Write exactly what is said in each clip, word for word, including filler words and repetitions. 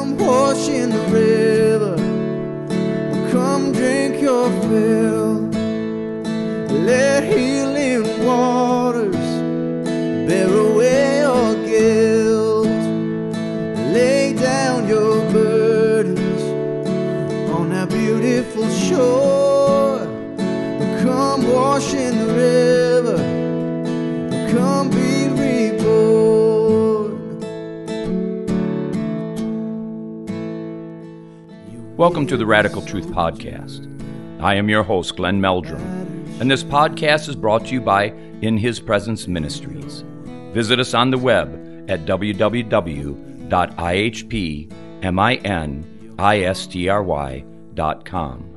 Come wash in the river, come drink your fill. Let healing waters bear away your guilt. Lay down your burdens on that beautiful shore. Come wash in the river, come be reborn. Welcome to the Radical Truth Podcast. I am your host, Glenn Meldrum, and this podcast is brought to you by In His Presence Ministries. Visit us on the web at w w w dot i h p ministry dot com.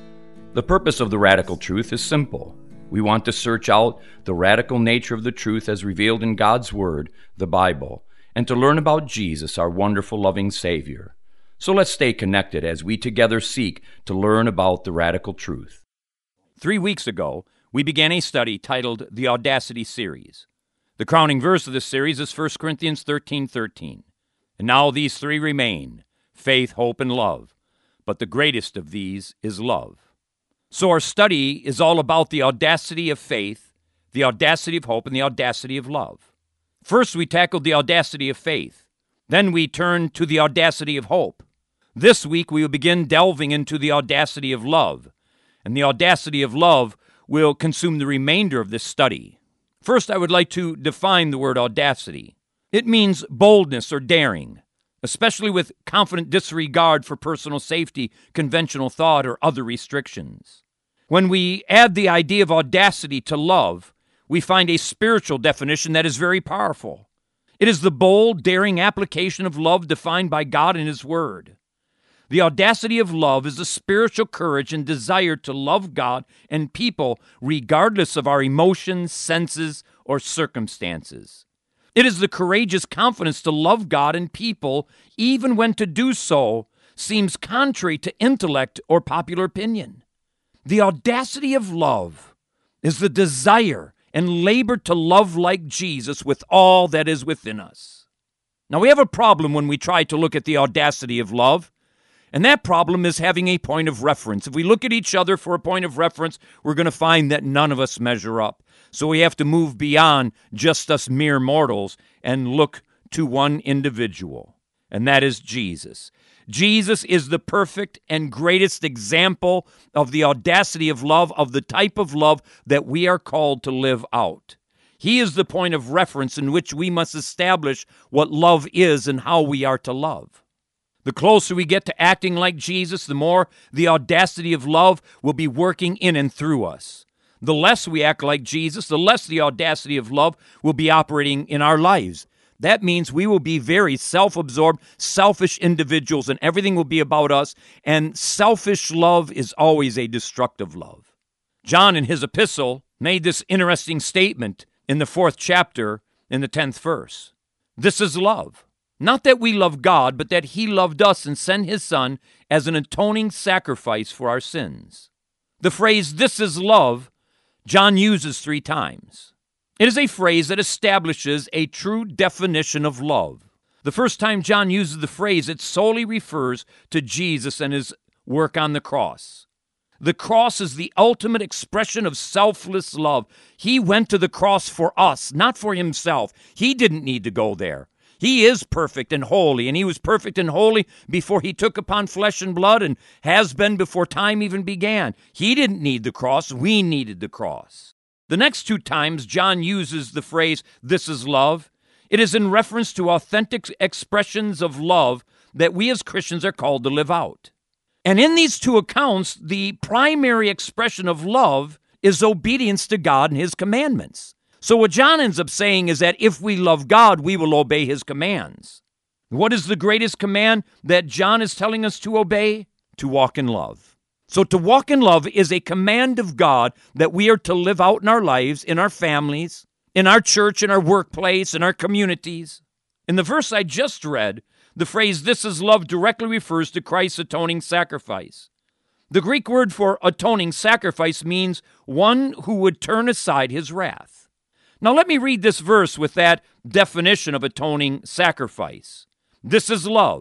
The purpose of the Radical Truth is simple. We want to search out the radical nature of the truth as revealed in God's Word, the Bible, and to learn about Jesus, our wonderful, loving Savior. So let's stay connected as we together seek to learn about the radical truth. Three weeks ago, we began a study titled The Audacity Series. The crowning verse of this series is First Corinthians thirteen thirteen. And now these three remain, faith, hope, and love. But the greatest of these is love. So our study is all about the audacity of faith, the audacity of hope, and the audacity of love. First, we tackled the audacity of faith. Then we turned to the audacity of hope. This week, we will begin delving into the audacity of love, and the audacity of love will consume the remainder of this study. First, I would like to define the word audacity. It means boldness or daring, especially with confident disregard for personal safety, conventional thought, or other restrictions. When we add the idea of audacity to love, we find a spiritual definition that is very powerful. It is the bold, daring application of love defined by God in His Word. The audacity of love is the spiritual courage and desire to love God and people regardless of our emotions, senses, or circumstances. It is the courageous confidence to love God and people even when to do so seems contrary to intellect or popular opinion. The audacity of love is the desire and labor to love like Jesus with all that is within us. Now, we have a problem when we try to look at the audacity of love. And that problem is having a point of reference. If we look at each other for a point of reference, we're going to find that none of us measure up. So we have to move beyond just us mere mortals and look to one individual, and that is Jesus. Jesus is the perfect and greatest example of the audacity of love, of the type of love that we are called to live out. He is the point of reference in which we must establish what love is and how we are to love. The closer we get to acting like Jesus, the more the audacity of love will be working in and through us. The less we act like Jesus, the less the audacity of love will be operating in our lives. That means we will be very self-absorbed, selfish individuals, and everything will be about us, and selfish love is always a destructive love. John, in his epistle, made this interesting statement in the fourth chapter, in the tenth verse. This is love. Not that we love God, but that He loved us and sent His Son as an atoning sacrifice for our sins. The phrase, this is love, John uses three times. It is a phrase that establishes a true definition of love. The first time John uses the phrase, it solely refers to Jesus and His work on the cross. The cross is the ultimate expression of selfless love. He went to the cross for us, not for Himself. He didn't need to go there. He is perfect and holy, and He was perfect and holy before He took upon flesh and blood and has been before time even began. He didn't need the cross. We needed the cross. The next two times John uses the phrase, this is love, it is in reference to authentic expressions of love that we as Christians are called to live out. And in these two accounts, the primary expression of love is obedience to God and His commandments. So what John ends up saying is that if we love God, we will obey His commands. What is the greatest command that John is telling us to obey? To walk in love. So to walk in love is a command of God that we are to live out in our lives, in our families, in our church, in our workplace, in our communities. In the verse I just read, the phrase, this is love, directly refers to Christ's atoning sacrifice. The Greek word for atoning sacrifice means one who would turn aside His wrath. Now let me read this verse with that definition of atoning sacrifice. This is love.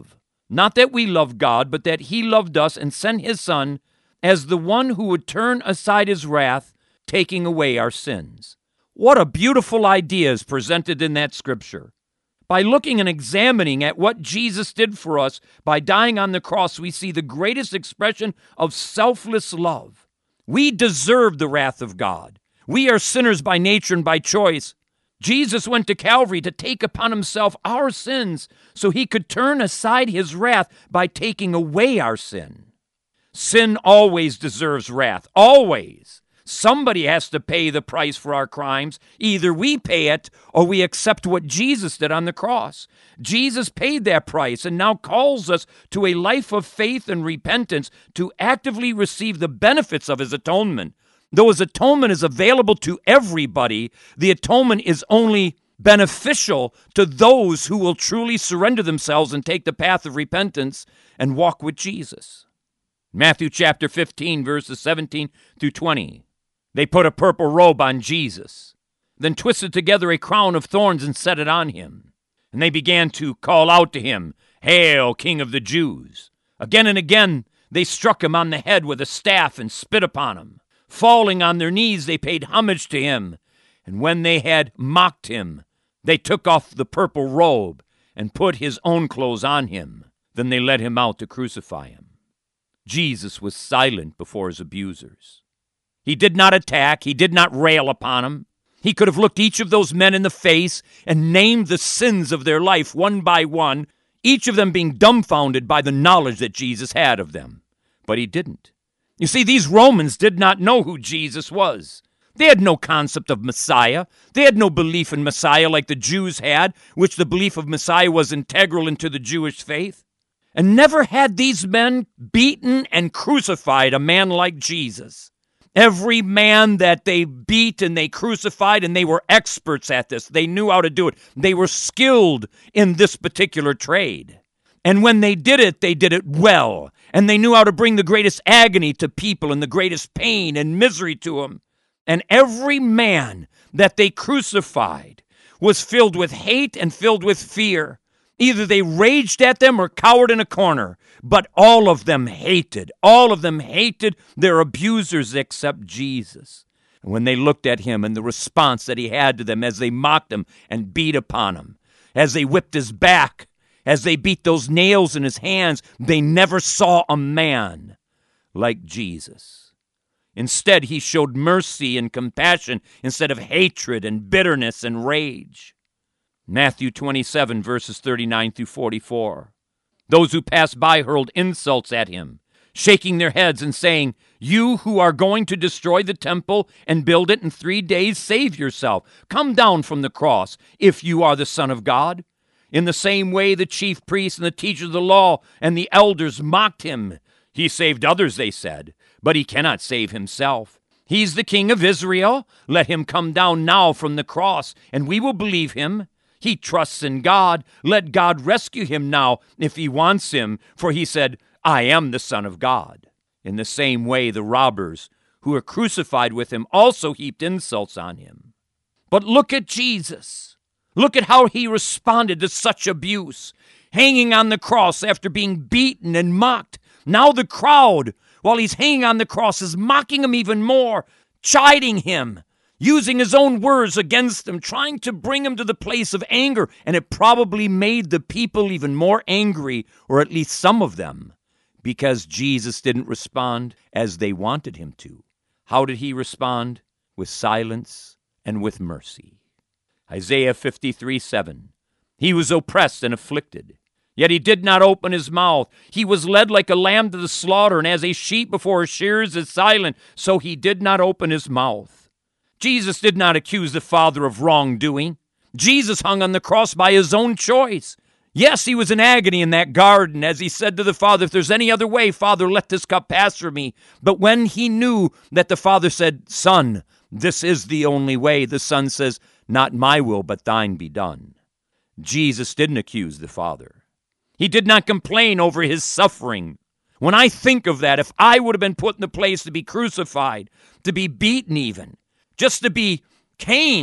Not that we love God, but that he loved us and sent his Son as the one who would turn aside his wrath, taking away our sins. What a beautiful idea is presented in that scripture. By looking and examining at what Jesus did for us by dying on the cross, we see the greatest expression of selfless love. We deserve the wrath of God. We are sinners by nature and by choice. Jesus went to Calvary to take upon himself our sins so he could turn aside his wrath by taking away our sin. Sin always deserves wrath, always. Somebody has to pay the price for our crimes. Either we pay it or we accept what Jesus did on the cross. Jesus paid that price and now calls us to a life of faith and repentance to actively receive the benefits of his atonement. Though his atonement is available to everybody, the atonement is only beneficial to those who will truly surrender themselves and take the path of repentance and walk with Jesus. Matthew chapter fifteen, verses seventeen through twenty. They put a purple robe on Jesus, then twisted together a crown of thorns and set it on him. And they began to call out to him, "Hail, King of the Jews!" Again and again they struck him on the head with a staff and spit upon him. Falling on their knees, they paid homage to him. And when they had mocked him, they took off the purple robe and put his own clothes on him. Then they led him out to crucify him. Jesus was silent before his abusers. He did not attack. He did not rail upon them. He could have looked each of those men in the face and named the sins of their life one by one, each of them being dumbfounded by the knowledge that Jesus had of them. But he didn't. You see, these Romans did not know who Jesus was. They had no concept of Messiah. They had no belief in Messiah like the Jews had, which the belief of Messiah was integral into the Jewish faith. And never had these men beaten and crucified a man like Jesus. Every man that they beat and they crucified, and they were experts at this. They knew how to do it. They were skilled in this particular trade. And when they did it, they did it well. And they knew how to bring the greatest agony to people and the greatest pain and misery to them. And every man that they crucified was filled with hate and filled with fear. Either they raged at them or cowered in a corner, but all of them hated. All of them hated their abusers except Jesus. And when they looked at him and the response that he had to them as they mocked him and beat upon him, as they whipped his back, as they beat those nails in his hands, they never saw a man like Jesus. Instead, he showed mercy and compassion instead of hatred and bitterness and rage. Matthew twenty-seven, verses thirty-nine through forty-four. Those who passed by hurled insults at him, shaking their heads and saying, "You who are going to destroy the temple and build it in three days, save yourself. Come down from the cross if you are the Son of God." In the same way, the chief priests and the teachers of the law and the elders mocked him. He saved others, they said, but he cannot save himself. He's the King of Israel. Let him come down now from the cross, and we will believe him. He trusts in God. Let God rescue him now if he wants him, for he said, "I am the Son of God." In the same way, the robbers who were crucified with him also heaped insults on him. But look at Jesus. Look at how he responded to such abuse, hanging on the cross after being beaten and mocked. Now the crowd, while he's hanging on the cross, is mocking him even more, chiding him, using his own words against him, trying to bring him to the place of anger. And it probably made the people even more angry, or at least some of them, because Jesus didn't respond as they wanted him to. How did he respond? With silence and with mercy. Isaiah fifty-three, seven. He was oppressed and afflicted, yet he did not open his mouth. He was led like a lamb to the slaughter, and as a sheep before her shearers is silent, so he did not open his mouth. Jesus did not accuse the Father of wrongdoing. Jesus hung on the cross by his own choice. Yes, he was in agony in that garden as he said to the Father, "If there's any other way, Father, let this cup pass from me." But when he knew that the Father said, "Son, this is the only way," the Son says, "Not my will, but thine be done." Jesus didn't accuse the Father. He did not complain over his suffering. When I think of that, if I would have been put in the place to be crucified, to be beaten even, just to be caned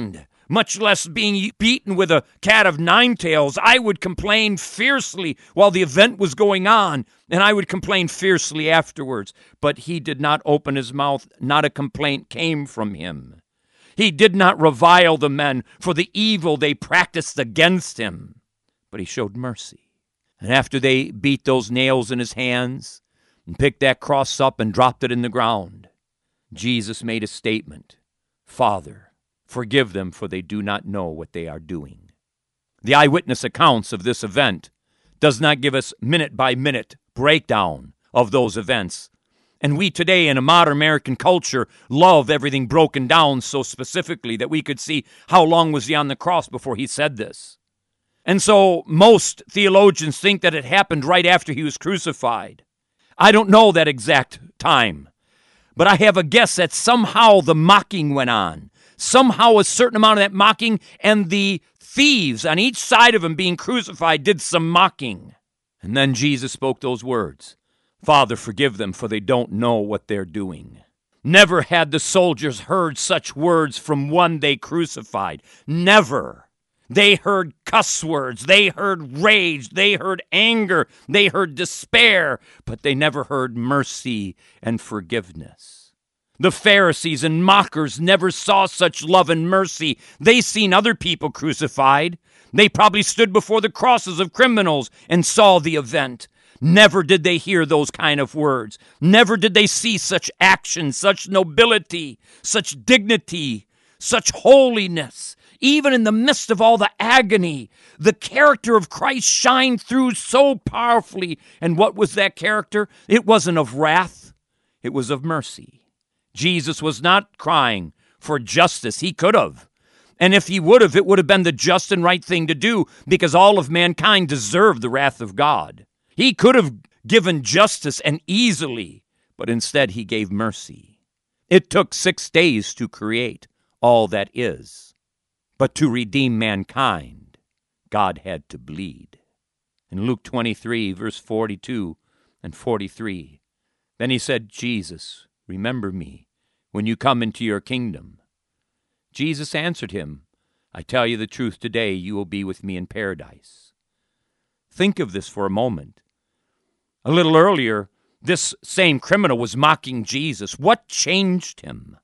much less being beaten with a cat of nine tails. I would complain fiercely while the event was going on, and I would complain fiercely afterwards. But he did not open his mouth. Not a complaint came from him. He did not revile the men for the evil they practiced against him, but he showed mercy. And after they beat those nails in his hands and picked that cross up and dropped it in the ground, Jesus made a statement: Father, forgive them, for they do not know what they are doing. The eyewitness accounts of this event does not give us minute-by-minute breakdown of those events. And we today in a modern American culture love everything broken down so specifically that we could see how long was he on the cross before he said this. And so most theologians think that it happened right after he was crucified. I don't know that exact time, but I have a guess that somehow the mocking went on. Somehow a certain amount of that mocking, and the thieves on each side of him being crucified did some mocking. And then Jesus spoke those words: Father, forgive them, for they don't know what they're doing. Never had the soldiers heard such words from one they crucified. Never. They heard cuss words. They heard rage. They heard anger. They heard despair. But they never heard mercy and forgiveness. The Pharisees and mockers never saw such love and mercy. They seen other people crucified. They probably stood before the crosses of criminals and saw the event. Never did they hear those kind of words. Never did they see such action, such nobility, such dignity, such holiness. Even in the midst of all the agony, the character of Christ shined through so powerfully. And what was that character? It wasn't of wrath. It was of mercy. Jesus was not crying for justice. He could have. And if he would have, it would have been the just and right thing to do, because all of mankind deserved the wrath of God. He could have given justice, and easily, but instead he gave mercy. It took six days to create all that is. But to redeem mankind, God had to bleed. In Luke twenty-three, verse forty-two and forty-three, then he said, Jesus, remember me when you come into your kingdom. Jesus answered him, I tell you the truth, today you will be with me in paradise. Think of this for a moment. A little earlier, this same criminal was mocking Jesus. What changed him?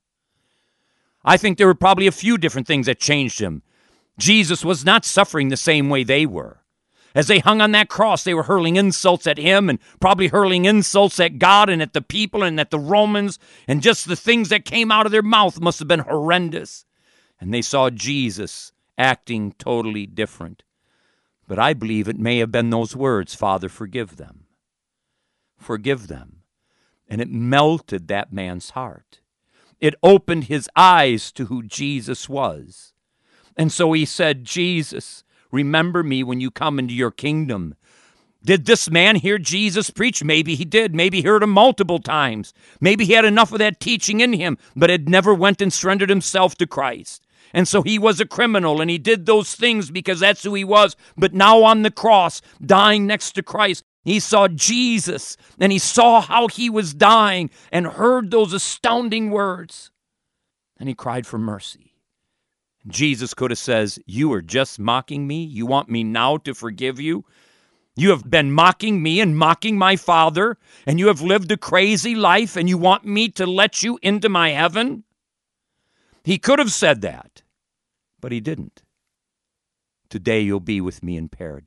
I think there were probably a few different things that changed him. Jesus was not suffering the same way they were. As they hung on that cross, they were hurling insults at him and probably hurling insults at God and at the people and at the Romans, and just the things that came out of their mouth must have been horrendous. And they saw Jesus acting totally different. But I believe it may have been those words, Father, forgive them. Forgive them. And it melted that man's heart. It opened his eyes to who Jesus was. And so he said, Jesus, remember me when you come into your kingdom. Did this man hear Jesus preach? Maybe he did. Maybe he heard him multiple times. Maybe he had enough of that teaching in him, but had never went and surrendered himself to Christ. And so he was a criminal, and he did those things because that's who he was. But now on the cross, dying next to Christ, he saw Jesus, and he saw how he was dying and heard those astounding words. And he cried for mercy. Jesus could have said, you are just mocking me? You want me now to forgive you? You have been mocking me and mocking my Father, and you have lived a crazy life, and you want me to let you into my heaven? He could have said that, but he didn't. Today you'll be with me in paradise.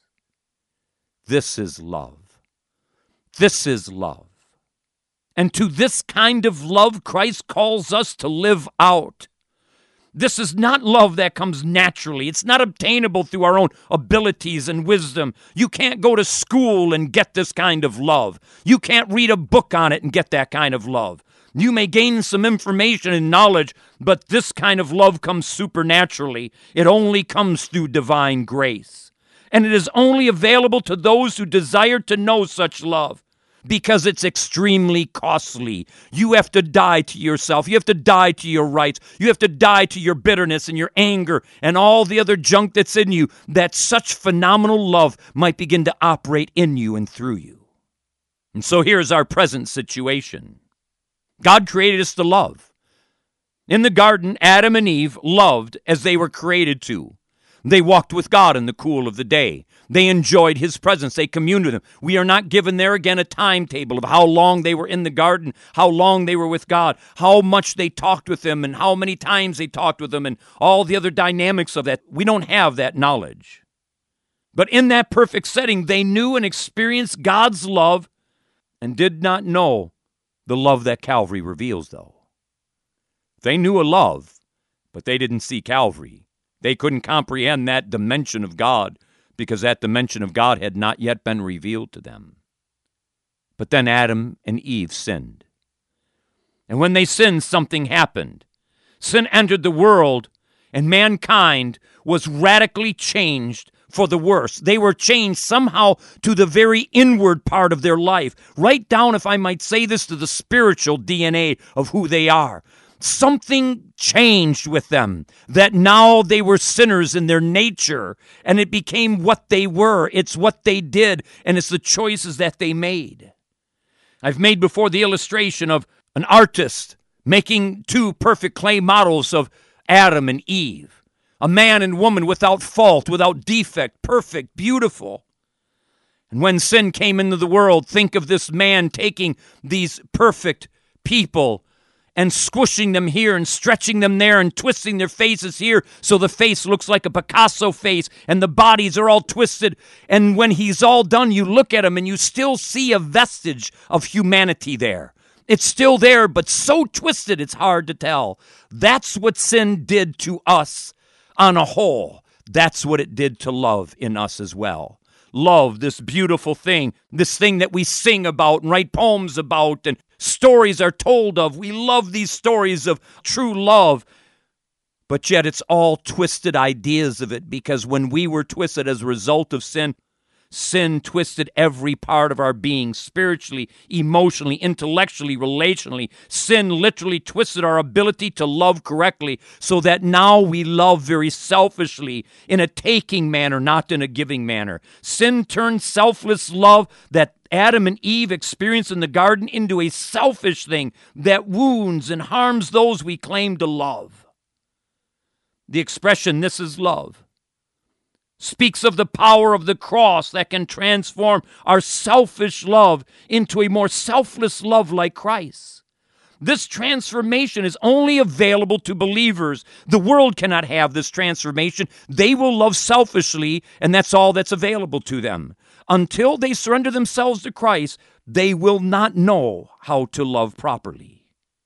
This is love. This is love. And to this kind of love, Christ calls us to live out. This is not love that comes naturally. It's not obtainable through our own abilities and wisdom. You can't go to school and get this kind of love. You can't read a book on it and get that kind of love. You may gain some information and knowledge, but this kind of love comes supernaturally. It only comes through divine grace. And it is only available to those who desire to know such love, because it's extremely costly. You have to die to yourself. You have to die to your rights. You have to die to your bitterness and your anger and all the other junk that's in you, that such phenomenal love might begin to operate in you and through you. And so here's our present situation. God created us to love. In the garden, Adam and Eve loved as they were created to. They walked with God in the cool of the day. They enjoyed His presence. They communed with Him. We are not given there again a timetable of how long they were in the garden, how long they were with God, how much they talked with Him, and how many times they talked with Him, and all the other dynamics of that. We don't have that knowledge. But in that perfect setting, they knew and experienced God's love and did not know the love that Calvary reveals, though. They knew a love, but they didn't see Calvary. They couldn't comprehend that dimension of God because that dimension of God had not yet been revealed to them. But then Adam and Eve sinned. And when they sinned, something happened. Sin entered the world, and mankind was radically changed for the worse. They were changed somehow to the very inward part of their life, right down, if I might say this, to the spiritual D N A of who they are. Something changed with them, that now they were sinners in their nature, and it became what they were. It's what they did, and it's the choices that they made. I've made before the illustration of an artist making two perfect clay models of Adam and Eve, a man and woman without fault, without defect, perfect, beautiful. And when sin came into the world, think of this man taking these perfect people and squishing them here and stretching them there and twisting their faces here so the face looks like a Picasso face and the bodies are all twisted. And when he's all done, you look at him and you still see a vestige of humanity there. It's still there, but so twisted it's hard to tell. That's what sin did to us on a whole. That's what it did to love in us as well. Love, this beautiful thing, this thing that we sing about and write poems about and stories are told of. We love these stories of true love, but yet it's all twisted ideas of it, because when we were twisted as a result of sin, sin twisted every part of our being, spiritually, emotionally, intellectually, relationally. Sin literally twisted our ability to love correctly, so that now we love very selfishly, in a taking manner, not in a giving manner. Sin turned selfless love that Adam and Eve experienced in the garden into a selfish thing that wounds and harms those we claim to love. The expression, "this is love," speaks of the power of the cross that can transform our selfish love into a more selfless love like Christ. This transformation is only available to believers. The world cannot have this transformation. They will love selfishly, and that's all that's available to them. Until they surrender themselves to Christ, they will not know how to love properly.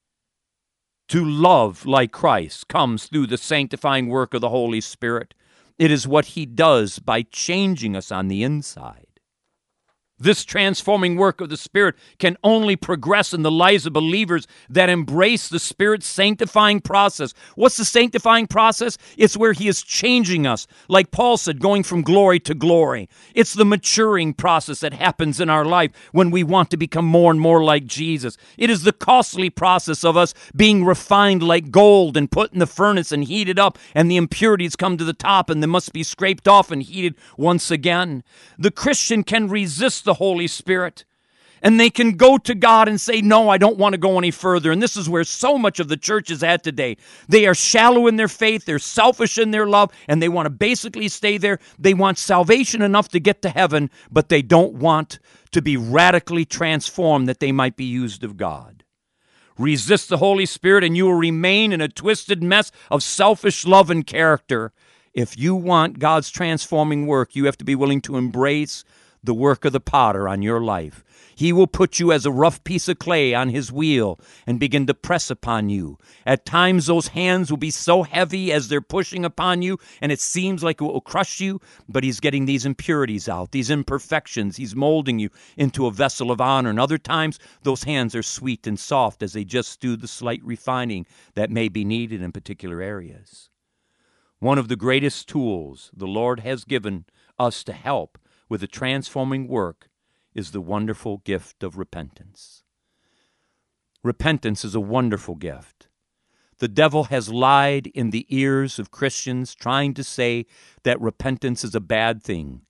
To love like Christ comes through the sanctifying work of the Holy Spirit. It is what He does by changing us on the inside. This transforming work of the Spirit can only progress in the lives of believers that embrace the Spirit's sanctifying process. What's the sanctifying process? It's where He is changing us, like Paul said, going from glory to glory. It's the maturing process that happens in our life when we want to become more and more like Jesus. It is the costly process of us being refined like gold and put in the furnace and heated up, and the impurities come to the top and they must be scraped off and heated once again. The Christian can resist the Holy Spirit, and they can go to God and say, no, I don't want to go any further. And this is where so much of the church is at today. They are shallow in their faith, they're selfish in their love, and they want to basically stay there. They want salvation enough to get to heaven, but they don't want to be radically transformed that they might be used of God. Resist the Holy Spirit, and you will remain in a twisted mess of selfish love and character. If you want God's transforming work, you have to be willing to embrace the work of the potter on your life. He will put you as a rough piece of clay on His wheel and begin to press upon you. At times, those hands will be so heavy as they're pushing upon you, and it seems like it will crush you, but He's getting these impurities out, these imperfections. He's molding you into a vessel of honor. And other times, those hands are sweet and soft as they just do the slight refining that may be needed in particular areas. One of the greatest tools the Lord has given us to help with the transforming work is the wonderful gift of repentance. Repentance is a wonderful gift. The devil has lied in the ears of Christians, trying to say that repentance is a bad thing,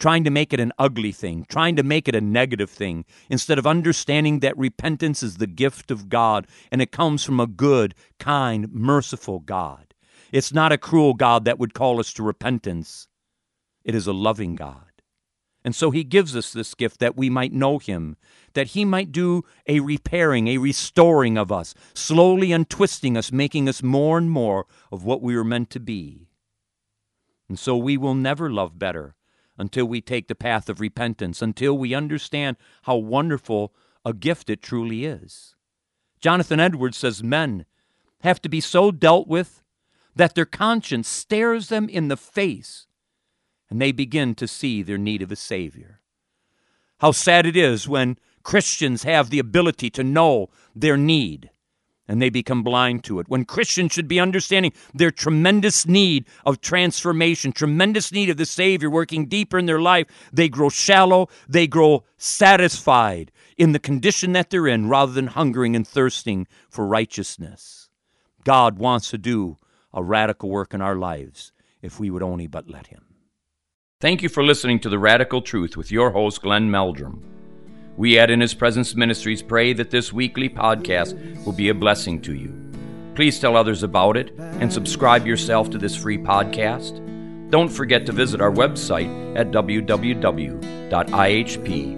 trying to make it an ugly thing, trying to make it a negative thing, instead of understanding that repentance is the gift of God and it comes from a good, kind, merciful God. It's not a cruel God that would call us to repentance. It is a loving God. And so he gives us this gift that we might know him, that he might do a repairing, a restoring of us, slowly untwisting us, making us more and more of what we were meant to be. And so we will never love better until we take the path of repentance, until we understand how wonderful a gift it truly is. Jonathan Edwards says men have to be so dealt with that their conscience stares them in the face and they begin to see their need of a Savior. How sad it is when Christians have the ability to know their need and they become blind to it. When Christians should be understanding their tremendous need of transformation, tremendous need of the Savior working deeper in their life, they grow shallow, they grow satisfied in the condition that they're in rather than hungering and thirsting for righteousness. God wants to do a radical work in our lives if we would only but let him. Thank you for listening to The Radical Truth with your host, Glenn Meldrum. We at In His Presence Ministries pray that this weekly podcast will be a blessing to you. Please tell others about it and subscribe yourself to this free podcast. Don't forget to visit our website at w w w dot i h p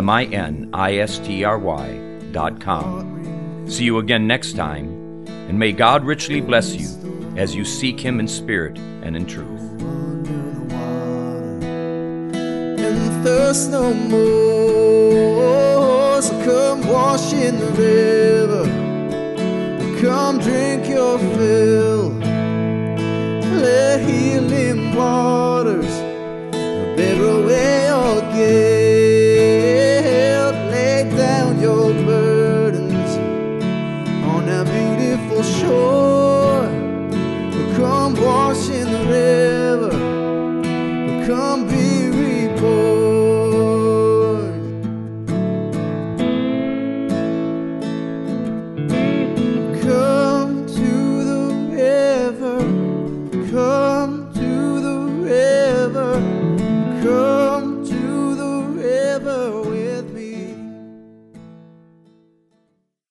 ministry dot com. See you again next time, and may God richly bless you as you seek him in spirit and in truth. And thirst no more, so come wash in the river, come drink your fill. Let healing waters bear away your guilt.